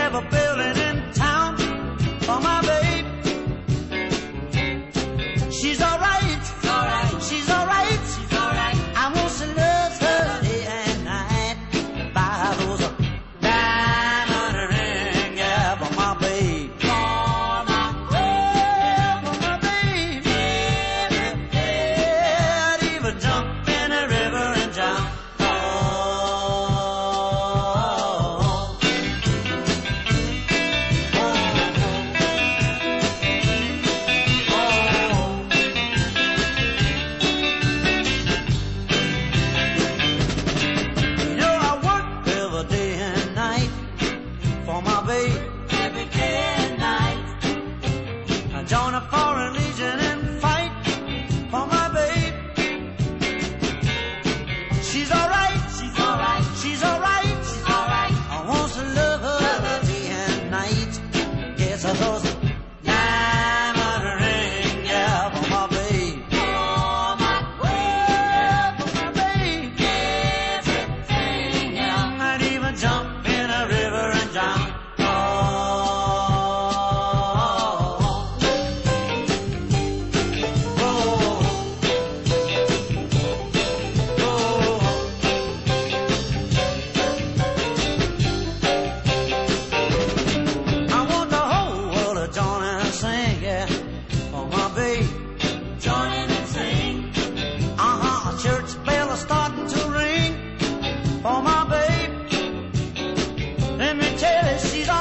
have a building in town for my babe. She's alright, she's alright, she's alright. I want to love her day and night. Buy those diamond ring, yeah, for my babe. For my babe. Yeah, I'd even jump in the river and drown. Every day and night, I join a foreign legion and fight for my babe. She's alright, she's alright, she's alright, she's alright. I want to love her day and night. Yes, I thought diamond ring, yeah, for my babe. For my babe. Everything, yeah. I'd even jump in a river and drown. For my babe, let me tell you, she's